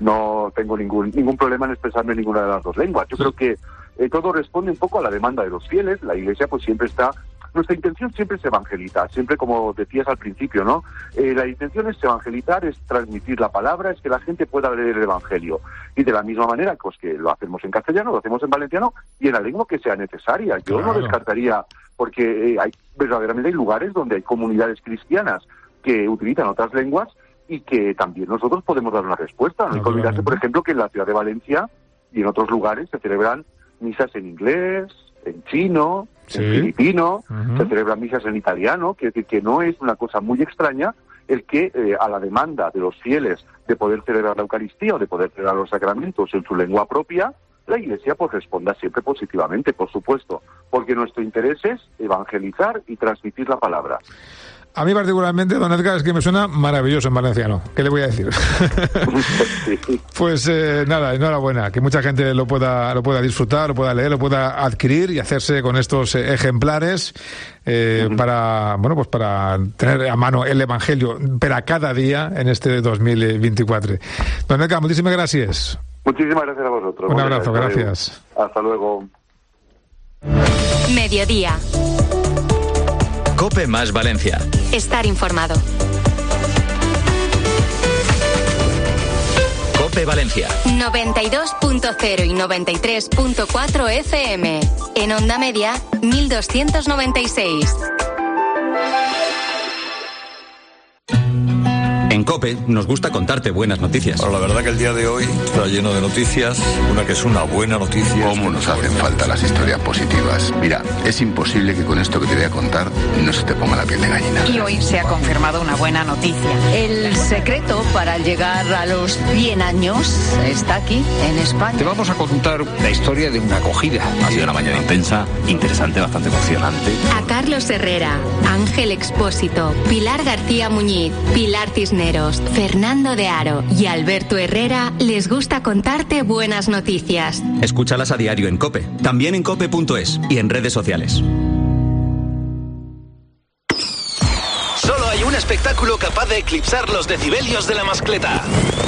no tengo ningún problema en expresarme en ninguna de las dos lenguas. Yo creo que todo responde un poco a la demanda de los fieles. La Iglesia pues siempre está... Nuestra intención siempre es evangelizar, siempre como decías al principio, ¿no? La intención es evangelizar, es transmitir la palabra, es que la gente pueda leer el Evangelio. Y de la misma manera, pues que lo hacemos en castellano, lo hacemos en valenciano y en la lengua que sea necesaria. Yo no descartaría, porque verdaderamente hay lugares donde hay comunidades cristianas que utilizan otras lenguas y que también nosotros podemos dar una respuesta. No hay que olvidarse, por ejemplo, que en la ciudad de Valencia y en otros lugares se celebran misas en inglés, en chino, en filipino, se celebran misas en italiano, que no es una cosa muy extraña el que a la demanda de los fieles de poder celebrar la Eucaristía o de poder celebrar los sacramentos en su lengua propia, la Iglesia pues responda siempre positivamente, por supuesto, porque nuestro interés es evangelizar y transmitir la palabra. A mí particularmente, don Edgar, es que me suena maravilloso en valenciano. ¿Qué le voy a decir? Pues nada, enhorabuena. Que mucha gente lo pueda disfrutar, lo pueda leer, lo pueda adquirir y hacerse con estos ejemplares para tener a mano el Evangelio para cada día en este 2024. Don Edgar, muchísimas gracias. Muchísimas gracias a vosotros. Un abrazo, gracias. Hasta luego. Mediodía. COPE más Valencia. Estar informado. COPE Valencia. 92.0 y 93.4 FM. En onda media, 1296. En COPE nos gusta contarte buenas noticias. Pero la verdad que el día de hoy está lleno de noticias, una que es una buena noticia. ¿Cómo nos hacen falta las historias positivas? Mira, es imposible que con esto que te voy a contar no se te ponga la piel de gallina. Y hoy se ha confirmado una buena noticia. El secreto para llegar a los 100 años está aquí, en España. Te vamos a contar la historia de una acogida. Ha sido una mañana intensa, interesante, bastante emocionante. A Carlos Herrera, Ángel Expósito, Pilar García Muñiz, Pilar Cisneros, Fernando de Aro y Alberto Herrera les gusta contarte buenas noticias. Escúchalas a diario en COPE, también en cope.es y en redes sociales. espectáculo capaz de eclipsar los decibelios de la mascleta.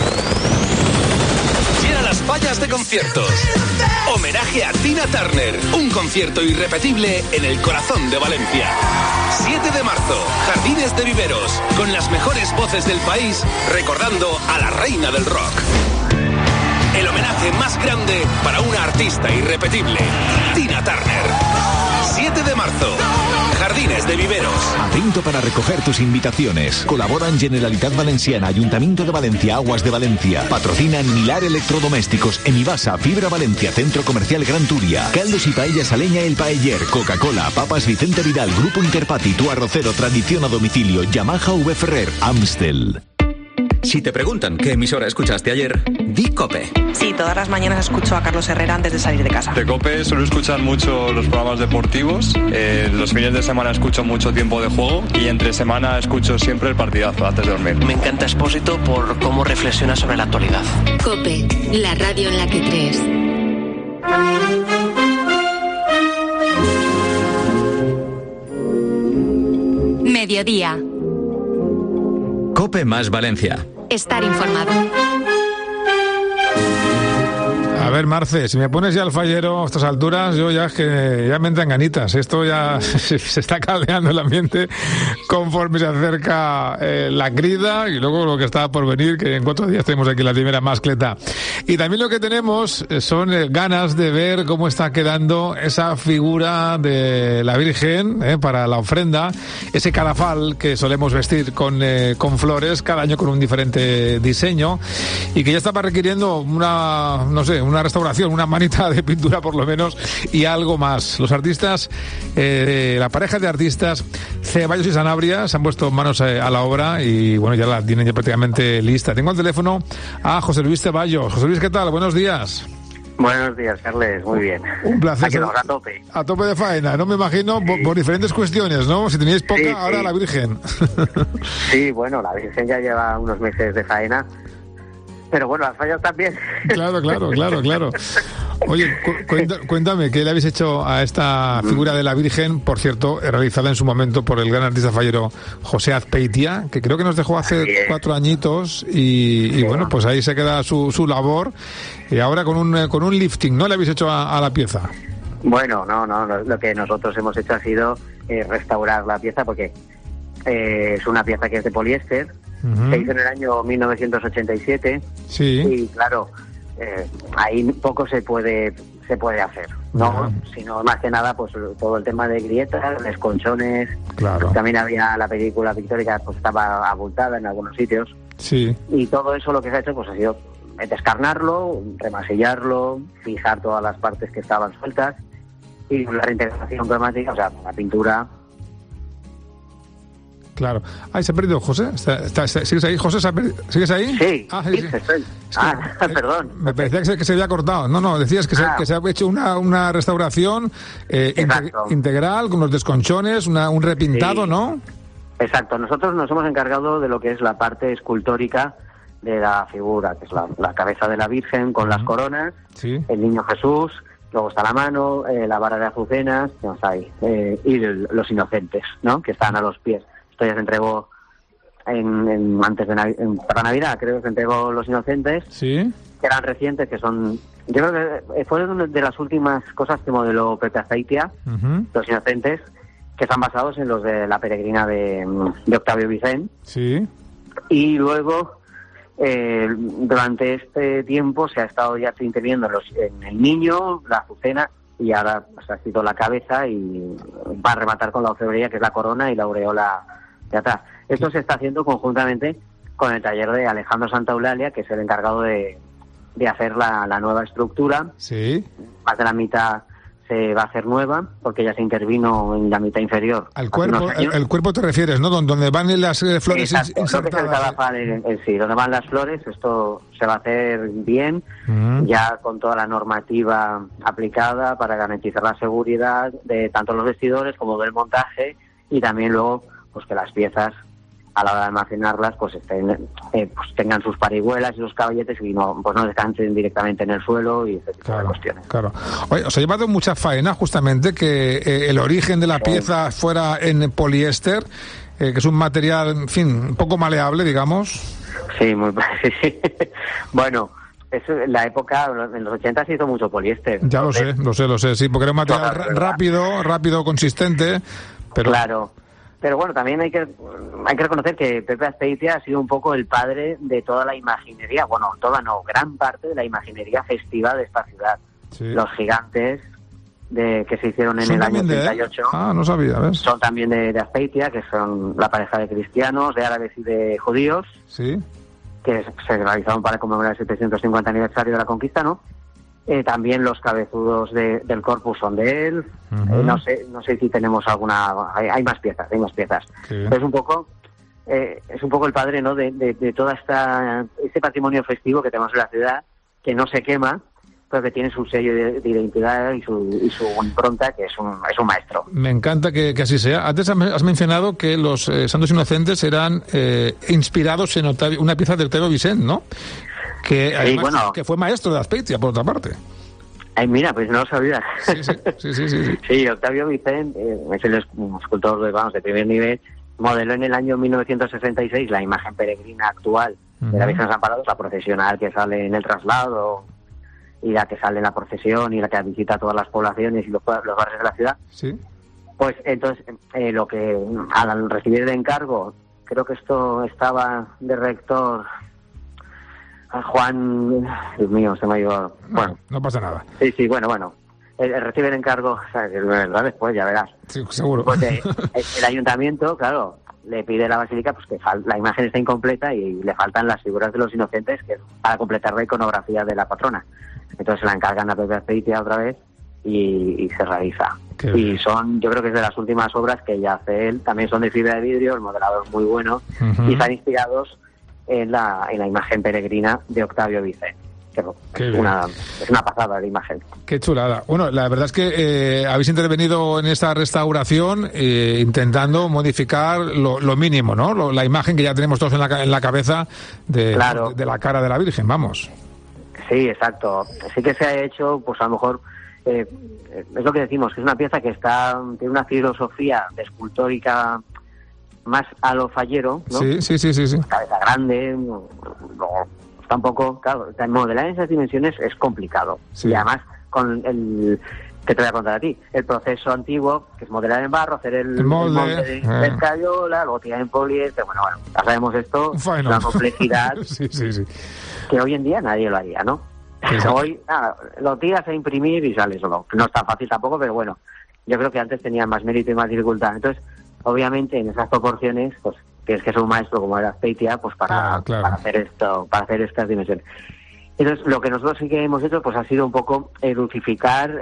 Llena las fallas de conciertos. Homenaje a Tina Turner. Un concierto irrepetible en el corazón de Valencia. 7 de marzo, Jardines de Viveros. Con las mejores voces del país, recordando a la reina del rock. El homenaje más grande para una artista irrepetible, Tina Turner. 7 de marzo, Jardines de Viveros. Atento para recoger tus invitaciones. Colaboran Generalitat Valenciana, Ayuntamiento de Valencia, Aguas de Valencia. Patrocinan Milar Electrodomésticos, Emivasa, Fibra Valencia, Centro Comercial Gran Turia, Caldos y Paellas Aleña El Paeller, Coca-Cola, Papas Vicente Vidal, Grupo Interpati, Tu Arrocero, Tradición a Domicilio, Yamaha V Ferrer, Amstel. Si te preguntan qué emisora escuchaste ayer, di COPE. Sí, todas las mañanas escucho a Carlos Herrera antes de salir de casa. De COPE suelo escuchar mucho los programas deportivos. Los fines de semana escucho mucho Tiempo de Juego y entre semana escucho siempre el partidazo antes de dormir. Me encanta Expósito por cómo reflexiona sobre la actualidad. COPE, la radio en la que crees. Mediodía. COPE más Valencia. Estar informado. A ver, Marce, si me pones ya el fallero a estas alturas, yo ya es que ya me entran ganitas. Esto ya se está caldeando el ambiente conforme se acerca la crida y luego lo que está por venir, que en 4 días tenemos aquí la primera mascleta. Y también lo que tenemos son ganas de ver cómo está quedando esa figura de la Virgen para la ofrenda, ese cadafal que solemos vestir con flores, cada año con un diferente diseño, y que ya estaba requiriendo una restauración, una manita de pintura por lo menos y algo más. Los artistas, la pareja de artistas Ceballos y Sanabria se han puesto manos a la obra y bueno, ya la tienen ya prácticamente lista. Tengo al teléfono a José Luis Ceballos. José Luis, ¿qué tal? Buenos días. Buenos días, Carles. Muy bien. Un placer. Aquí a tope. A tope de faena, no me imagino, sí. por diferentes cuestiones, ¿no? Si teníais poca, sí, ahora sí. La Virgen. Sí, bueno, la Virgen ya lleva unos meses de faena. Pero bueno, las fallas también. Claro. Oye, cuéntame, ¿qué le habéis hecho a esta figura de la Virgen? Por cierto, realizada en su momento por el gran artista fallero José Azpeitia, que creo que nos dejó hace 4 añitos y bueno, pues ahí se queda su labor. Y ahora con un lifting, ¿no le habéis hecho a la pieza? Bueno, no, lo que nosotros hemos hecho ha sido restaurar la pieza porque es una pieza que es de poliéster. Se hizo en el año 1987 y claro, ahí poco se puede hacer, ¿no? Sino más que nada pues todo el tema de grietas, desconchones, también había la película pictórica, pues estaba abultada en algunos sitios y todo eso lo que se ha hecho pues ha sido descarnarlo, remasillarlo, fijar todas las partes que estaban sueltas y la reintegración cromática, o sea, la pintura. Claro. Ay, se ha perdido José. ¿Sigues ahí, José? ¿Sigues ahí? Sí, sí. Estoy. Perdón. Me parecía que se había cortado. No, decías que se ha hecho una restauración integral, con los desconchones, un repintado, ¿no? Exacto. Nosotros nos hemos encargado de lo que es la parte escultórica de la figura, que es la cabeza de la Virgen con las coronas, el niño Jesús, luego está la mano, la vara de azucenas, y los inocentes, ¿no? Que están a los pies. Esto ya se entregó para Navidad, creo que se entregó los inocentes, que eran recientes, que son, yo creo que fueron una de las últimas cosas que modeló Pepe Azpeitia, los inocentes, que están basados en los de la peregrina de Octavio Vicent. Y luego, durante este tiempo se ha estado ya interviniendo en el niño, la azucena, y ahora se ha escrito la cabeza y va a rematar con la orfebrería, que es la corona y la aureola de atrás. Esto se está haciendo conjuntamente con el taller de Alejandro Santaeulalia, que es el encargado de hacer la nueva estructura. Más de la mitad se va a hacer nueva, porque ya se intervino en la mitad inferior. ¿Al cuerpo? El cuerpo te refieres, ¿no? Donde van las flores insertadas. Donde van las flores, esto se va a hacer bien, ya con toda la normativa aplicada para garantizar la seguridad de tanto los vestidores como del montaje, y también luego pues que las piezas a la hora de almacenarlas pues pues tengan sus parihuelas y sus caballetes y no descansen directamente en el suelo y ese tipo de cuestiones. Oye, os ha llevado mucha faena justamente que el origen de la pieza fuera en poliéster. que es un material, en fin, un poco maleable, digamos. Sí, sí. Bueno, eso, en la época, en los 80 se hizo mucho poliéster. Ya lo sé, sí, porque era un material rápido, consistente, pero... Claro. Pero bueno, también hay que reconocer que Pepe Azpeitia ha sido un poco el padre de toda la imaginería, gran parte de la imaginería festiva de esta ciudad. Sí. Los gigantes que se hicieron en el año 88. No sabía, ¿ves? Son también de Azpeitia, que son la pareja de cristianos, de árabes y de judíos. Sí. Que se realizaron para conmemorar el 750 aniversario de la conquista, ¿no? También los cabezudos del corpus son de él. Uh-huh. No sé si tenemos alguna... Hay más piezas. Sí. Es un poco el padre, ¿no? de toda este patrimonio festivo que tenemos en la ciudad, que no se quema, pero que tiene su sello de identidad y su impronta, que es un maestro. Me encanta que así sea. Antes has mencionado que los Santos Inocentes eran inspirados en una pieza de Octavio Vicent, ¿no? Que además que fue maestro de Azpeitia, por otra parte. Ay, mira, pues no lo sabía. Sí. Sí, Octavio Vicent es el escultor de primer nivel. Modeló en el año 1966 la imagen peregrina actual de la Virgen Desamparados, la procesional que sale en el traslado y la que sale en la procesión y la que visita todas las poblaciones y los barrios de la ciudad. Sí. Pues entonces, lo que al recibir el encargo, creo que esto estaba de rector... Juan, Dios mío, se me ha ido... Bueno, no pasa nada. Sí, bueno. El recibe el encargo, o sea, que verdad después, ya verás. Sí, seguro. Pues el ayuntamiento, claro, le pide a la basílica pues que la imagen está incompleta y le faltan las figuras de los inocentes que para completar la iconografía de la patrona. Entonces se la encargan a Pepe Azpeitia otra vez y se realiza. Y yo creo que es de las últimas obras que ya hace él. También son de fibra de vidrio, el modelado es muy bueno, y están inspirados en la imagen peregrina de Octavio Vicent. Es una pasada de imagen. Qué chulada. Bueno, la verdad es que habéis intervenido en esta restauración intentando modificar lo mínimo, ¿no? La imagen que ya tenemos todos en la cabeza de la cara de la Virgen, vamos. Sí, exacto. Sí que se ha hecho, pues a lo mejor, es lo que decimos, que es una pieza que tiene una filosofía escultórica más a lo fallero, ¿no? Sí. Cabeza grande, está un poco... Claro, modelar en esas dimensiones es complicado. Sí. Y además, con que te voy a contar a ti, el proceso antiguo, que es modelar en barro, hacer el molde de escayola, luego tirar en poliéster, bueno, ya sabemos esto, la complejidad sí. que hoy en día nadie lo haría, ¿no? Hoy, lo tiras a imprimir y sale solo. No es tan fácil tampoco, pero bueno, yo creo que antes tenía más mérito y más dificultad. Entonces, obviamente, en esas proporciones, pues tienes que ser un maestro como era Azpeitia, pues para hacer esto, para hacer estas dimensiones. Entonces, lo que nosotros sí que hemos hecho, pues ha sido un poco dulcificar,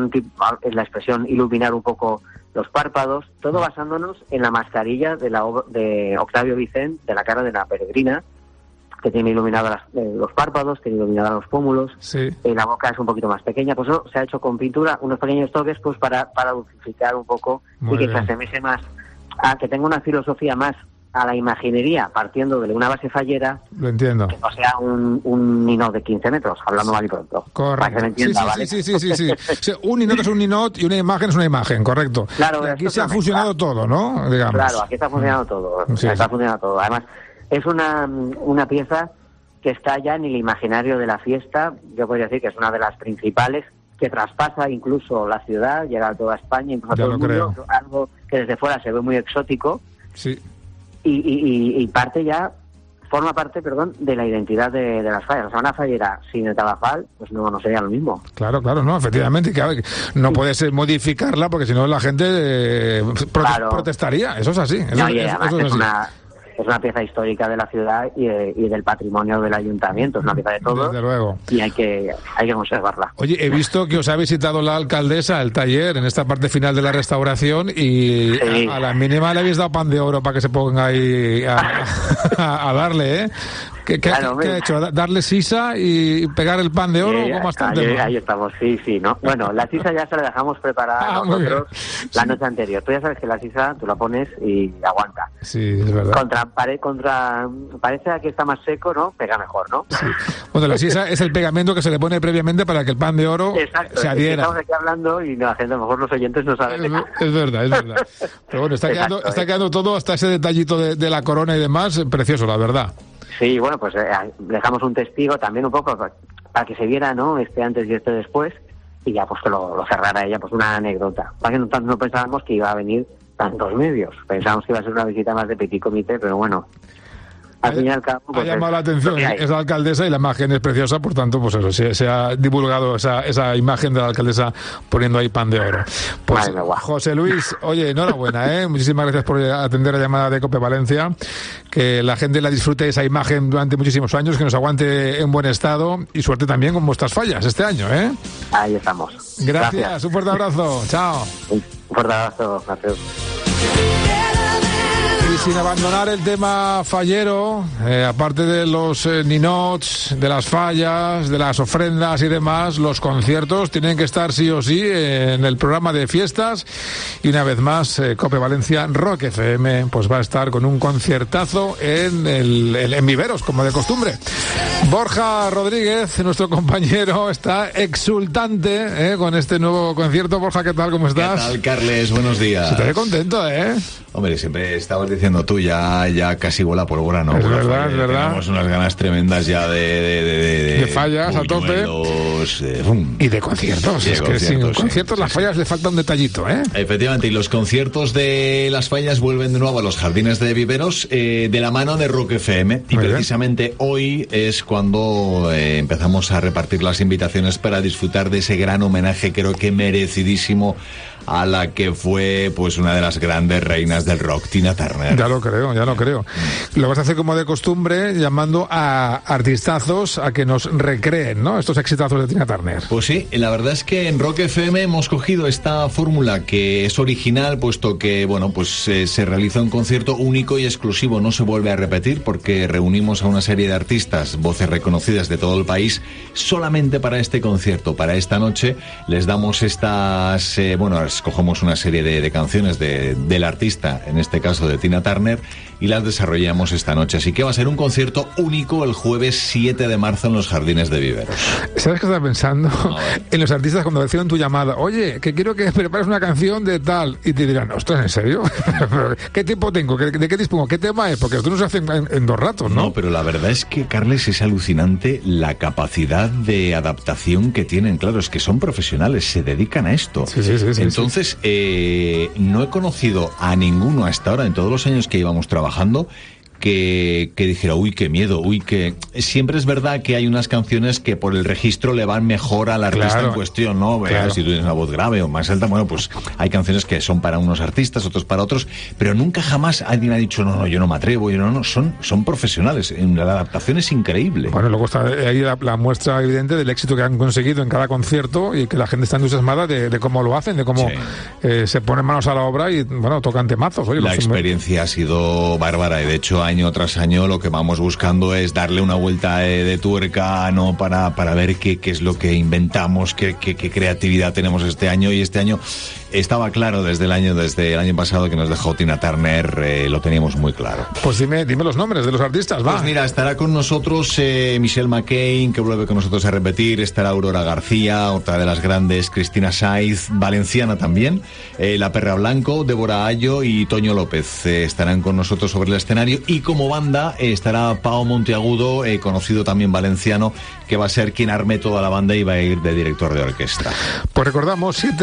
la expresión iluminar un poco los párpados, todo basándonos en la mascarilla de Octavio Vicent, de la cara de la peregrina, que tiene iluminados los párpados, tiene iluminados los pómulos, la boca es un poquito más pequeña, pues eso se ha hecho con pintura, unos pequeños toques, pues para dulcificar un poco y que se asemeje más a que tenga una filosofía más a la imaginería, partiendo de una base fallera. Lo entiendo. Que no sea un ninot de 15 metros, hablando mal y pronto. Correcto. Para que me entienda, ¿vale? Sí. Un ninot es un ninot y una imagen es una imagen, correcto. Claro, aquí se ha fusionado todo, ¿no? Digamos. Claro, aquí está funcionando todo. Está funcionando todo. Además, es una pieza que está ya en el imaginario de la fiesta. Yo podría decir que es una de las principales, que traspasa incluso la ciudad, llega a toda España, incluso a todo el mundo, algo que desde fuera se ve muy exótico. Sí. Y forma parte de la identidad de las fallas. O sea, una fallera sin el Tarrafal, pues no sería lo mismo. Claro, no, efectivamente, que no puedes modificarla porque si no la gente protestaría. Eso es así. Eso es así. Es una pieza histórica de la ciudad y del patrimonio del ayuntamiento. Es una pieza de todo. Desde luego. Y hay que conservarla. Oye, he visto que os ha visitado la alcaldesa, el taller, en esta parte final de la restauración y a la mínima le habéis dado pan de oro para que se ponga ahí a darle, ¿eh? ¿Qué ha hecho? ¿Darle sisa y pegar el pan de oro? ¿Cómo está el tema? Ahí estamos, sí, ¿no? Bueno, la sisa ya se la dejamos preparada nosotros la noche anterior. Tú ya sabes que la sisa tú la pones y aguanta. Sí, es verdad. Parece que está más seco, ¿no? Pega mejor, ¿no? Sí. Bueno, la sisa es el pegamento que se le pone previamente para que el pan de oro se adhiera. Estamos aquí hablando y la gente, a lo mejor los oyentes no saben. Es verdad. Pero bueno, está quedando todo, hasta ese detallito de la corona y demás, precioso, la verdad. Sí, bueno, pues dejamos un testigo también un poco para que se viera, ¿no? Este antes y este después, y ya pues que lo cerrara ella, pues una anécdota. Para que no pensábamos que iba a venir tantos medios. Pensábamos que iba a ser una visita más de petit comité, pero bueno. Al fin y al cabo, pues ha llamado la atención, es la alcaldesa y la imagen es preciosa, por tanto, pues eso, se ha divulgado esa imagen de la alcaldesa poniendo ahí pan de oro. Pues José Luis, oye, enhorabuena, muchísimas gracias por atender la llamada de COPE Valencia, que la gente la disfrute esa imagen durante muchísimos años, que nos aguante en buen estado y suerte también con vuestras fallas este año, Ahí estamos. Gracias. Un fuerte abrazo, chao. Un fuerte abrazo, gracias. Y sin abandonar el tema fallero, aparte de los ninots, de las fallas, de las ofrendas y demás, los conciertos tienen que estar sí o sí en el programa de fiestas. Y una vez más, COPE Valencia, Rock FM, pues va a estar con un conciertazo en Viveros, como de costumbre. Borja Rodríguez, nuestro compañero, está exultante con este nuevo concierto. Borja, ¿qué tal? ¿Cómo estás? ¿Qué tal, Carles? Buenos días. Se te ve contento, Hombre, siempre estabas diciendo tú, ya casi vuela pólvora, ¿no? Es verdad. Tenemos unas ganas tremendas ya de fallas a tope. Y de conciertos. Es que sin conciertos las fallas le falta un detallito, Efectivamente, y los conciertos de las fallas vuelven de nuevo a los Jardines de Viveros de la mano de Rock FM. Y precisamente hoy es cuando empezamos a repartir las invitaciones para disfrutar de ese gran homenaje, creo que merecidísimo, a la que fue pues una de las grandes reinas del rock, Tina Turner. Ya lo creo. Lo vas a hacer como de costumbre, llamando a artistazos a que nos recreen, ¿no? Estos exitazos de Tina Turner. Pues sí, la verdad es que en Rock FM hemos cogido esta fórmula que es original, puesto que, bueno, pues se realiza un concierto único y exclusivo, no se vuelve a repetir, porque reunimos a una serie de artistas, voces reconocidas de todo el país, solamente para este concierto, para esta noche. Les damos estas, escogemos una serie de canciones del artista, en este caso de Tina Turner, y las desarrollamos esta noche. Así que va a ser un concierto único el jueves 7 de marzo en los Jardines de Viveros. ¿Sabes qué estaba pensando? En los artistas cuando reciben tu llamada, oye, que quiero que prepares una canción de tal, y te dirán, ostras, ¿en serio? ¿Qué tiempo tengo? ¿De qué dispongo? ¿Qué tema es? Porque esto no se hace en 2 ratos, ¿no? No, pero la verdad es que, Carles, es alucinante la capacidad de adaptación que tienen. Claro, es que son profesionales, se dedican a esto. Sí. Entonces, no he conocido a ninguno hasta ahora, en todos los años que llevamos trabajando, que dijera, uy, qué miedo, que... Siempre es verdad que hay unas canciones que por el registro le van mejor al artista en cuestión, ¿no? Claro. Si tú tienes una voz grave o más alta, bueno, pues hay canciones que son para unos artistas, otros para otros, pero nunca jamás alguien ha dicho, no, yo no me atrevo, son profesionales, la adaptación es increíble. Bueno, luego está ahí la muestra evidente del éxito que han conseguido en cada concierto y que la gente está entusiasmada de cómo lo hacen, de cómo se ponen manos a la obra y, bueno, tocan temazos. Oye, la experiencia ha sido bárbara y, de hecho, año tras año lo que vamos buscando es darle una vuelta de tuerca, ¿no? Para ver qué es lo que inventamos, qué creatividad tenemos este año. Y este año estaba claro desde el año pasado que nos dejó Tina Turner, lo teníamos muy claro. Pues dime los nombres de los artistas, va. Pues mira, estará con nosotros Michelle McCain, que vuelve con nosotros a repetir, estará Aurora García, otra de las grandes, Cristina Saiz, valenciana también, La Perra Blanco, Débora Ayo y Toño López estarán con nosotros sobre el escenario, y como banda estará Pau Monteagudo, conocido también valenciano, que va a ser quien arme toda la banda y va a ir de director de orquesta. Pues recordamos, 7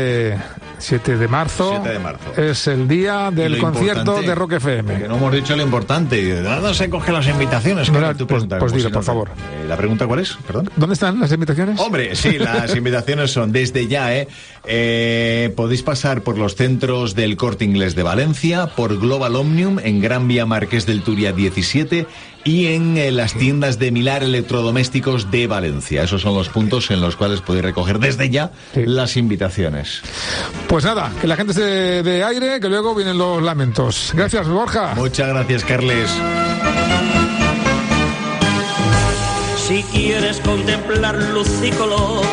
de marzo es el día del concierto de Rock FM. Que no hemos dicho lo importante. ¿Dónde se cogen las invitaciones? Pues dilo, por favor. ¿La pregunta cuál es? Perdón. ¿Dónde están las invitaciones? Hombre, sí, las invitaciones son desde ya, podéis pasar por los centros del Corte Inglés de Valencia, por Global Omnium en Gran Vía Marqués del Turia 17 y en las tiendas de Milar Electrodomésticos de Valencia. Esos son los puntos en los cuales podéis recoger desde ya las invitaciones. Pues nada, que la gente se dé aire, que luego vienen los lamentos. Gracias, Borja. Muchas gracias, Carles. Si quieres contemplar luz y color,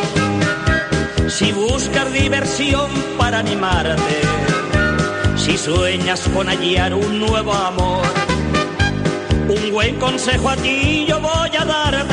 si buscas diversión para animarte, si sueñas con hallar un nuevo amor, un buen consejo a ti yo voy a darte.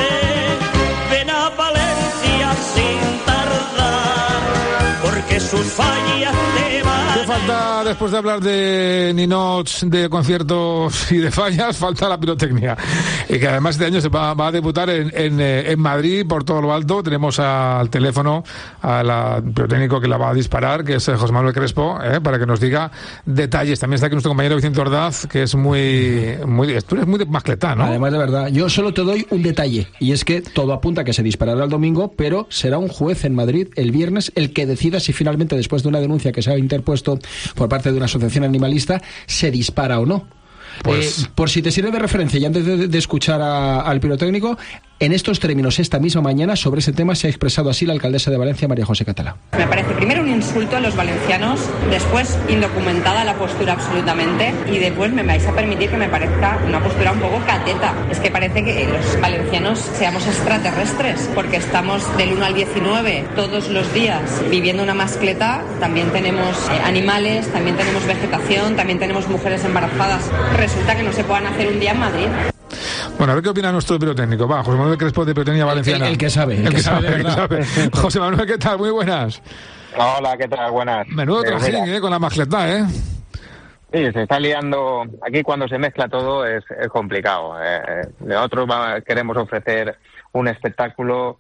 Ven a Valencia sin tardar, porque sus fallas te van. ¿Qué falta después de hablar de ninots, de conciertos y de fallas? Falta la pirotecnia. Y que además este año se va a debutar en Madrid por todo lo alto. Tenemos al teléfono al pirotécnico que la va a disparar, que es José Manuel Crespo, para que nos diga detalles. También está aquí nuestro compañero Vicente Ordaz, que es muy tú eres muy de mascletá, ¿no? Además, de verdad, yo solo te doy un detalle, y es que todo apunta a que se disparará el domingo, pero será un juez en Madrid el viernes el que decida si finalmente, después de una denuncia que se ha interpuesto por parte de una asociación animalista, se dispara o no. Pues... por si te sirve de referencia, y antes de escuchar al pirotécnico, en estos términos, esta misma mañana, sobre ese tema se ha expresado así la alcaldesa de Valencia, María José Catalá. Me parece primero un insulto a los valencianos, después indocumentada la postura absolutamente, y después me vais a permitir que me parezca una postura un poco cateta. Es que parece que los valencianos seamos extraterrestres, porque estamos del 1 al 19 todos los días viviendo una mascleta. También tenemos animales, también tenemos vegetación, también tenemos mujeres embarazadas. Resulta que no se puedan hacer un día en Madrid. Bueno, a ver qué opina nuestro pirotécnico. Va, José Manuel Crespo de Pirotecnia Valenciana. El que sabe. El que sabe. José Manuel, ¿qué tal? Muy buenas. Hola, ¿qué tal? Buenas. Menudo trajín, con la mascletá, Sí, se está liando. Aquí cuando se mezcla todo es complicado. Nosotros queremos ofrecer un espectáculo.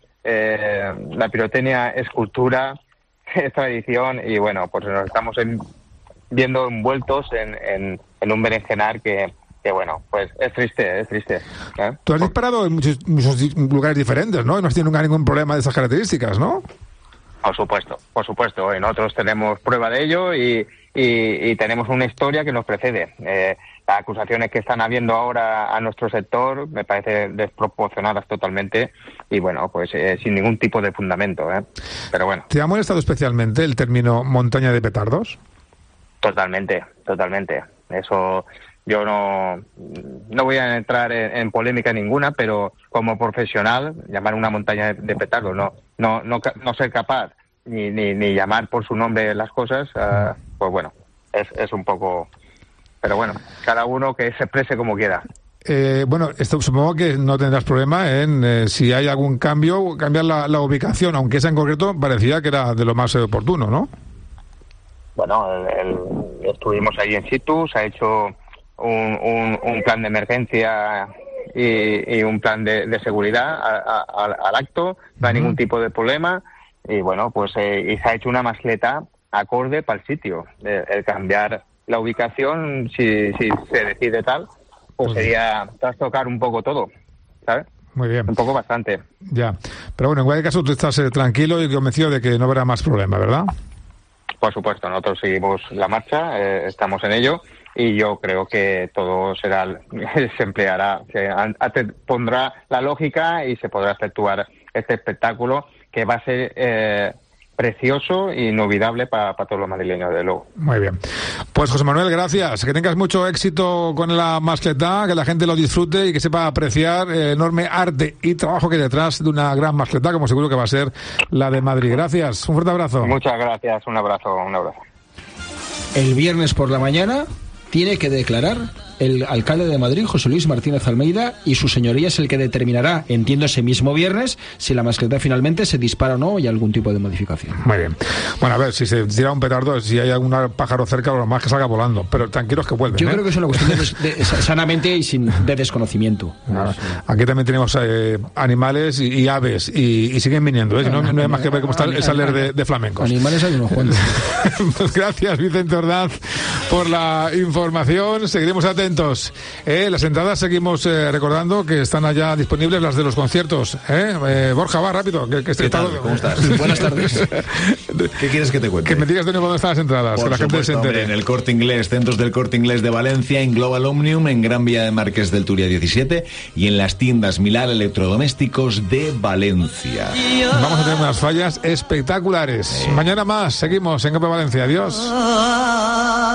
La pirotecnia es cultura, es tradición, y bueno, pues nos estamos viendo envueltos en un berenjenar que bueno, pues es triste. Tú has disparado en muchos lugares diferentes, ¿no? Y no has tenido nunca ningún problema de esas características, ¿no? Por supuesto. Nosotros tenemos prueba de ello y tenemos una historia que nos precede. Las acusaciones que están habiendo ahora a nuestro sector me parecen desproporcionadas totalmente y bueno, pues sin ningún tipo de fundamento, Pero bueno. ¿Te ha molestado especialmente el término montaña de petardos? Totalmente. Eso... Yo no voy a entrar en polémica ninguna, pero como profesional, llamar una montaña de petardos, no ser capaz ni llamar por su nombre las cosas, pues bueno, es un poco... Pero bueno, cada uno que se exprese como quiera. Bueno, supongo que no tendrás problema en si hay algún cambio, cambiar la ubicación, aunque esa en concreto parecía que era de lo más oportuno, ¿no? Bueno, estuvimos ahí in situ, se ha hecho... Un plan de emergencia y un plan de seguridad al acto, no hay ningún tipo de problema y bueno, pues y se ha hecho una mascleta acorde para el sitio. El cambiar la ubicación, si se decide tal, pues sería trastocar un poco todo, ¿sabes? Muy bien. Un poco bastante. Ya, pero bueno, en cualquier caso tú estás tranquilo y convencido de que no habrá más problema, ¿verdad? Por supuesto, nosotros seguimos la marcha, estamos en ello. Y yo creo que todo se empleará, pondrá la lógica y se podrá efectuar este espectáculo que va a ser precioso y inolvidable para todos los madrileños, de luego. Muy bien. Pues José Manuel, gracias. Que tengas mucho éxito con la mascletá, que la gente lo disfrute y que sepa apreciar el enorme arte y trabajo que hay detrás de una gran mascletá, como seguro que va a ser la de Madrid. Gracias. Un fuerte abrazo. Muchas gracias. Un abrazo. El viernes por la mañana tiene que declarar el alcalde de Madrid, José Luis Martínez Almeida, y su señoría es el que determinará, entiendo, ese mismo viernes, si la mascleta finalmente se dispara o no, o hay algún tipo de modificación. Muy bien. Bueno, a ver, si se tira un petardo, si hay algún pájaro cerca, lo más que salga volando, pero tranquilos que vuelven. Yo creo que es una cuestión sanamente y de desconocimiento. Aquí también tenemos animales y aves, y siguen viniendo, no hay más que ver cómo está el saler de flamencos. Animales hay unos cuantos. Pues gracias, Vicente Ordaz, por la información. Seguiremos atentos. Las entradas seguimos recordando que están allá disponibles, las de los conciertos. Borja, va rápido. ¿Qué tal? ¿Cómo estás? Buenas tardes. ¿Qué quieres que te cuente? Que me digas de nuevo dónde están las entradas. Por que la gente se entere. Hombre, en el Corte Inglés, centros del Corte Inglés de Valencia, en Global Omnium, en Gran Vía de Márquez del Turia 17 y en las tiendas Milar Electrodomésticos de Valencia. Vamos a tener unas fallas espectaculares. Mañana más, seguimos en Copa Valencia. Adiós.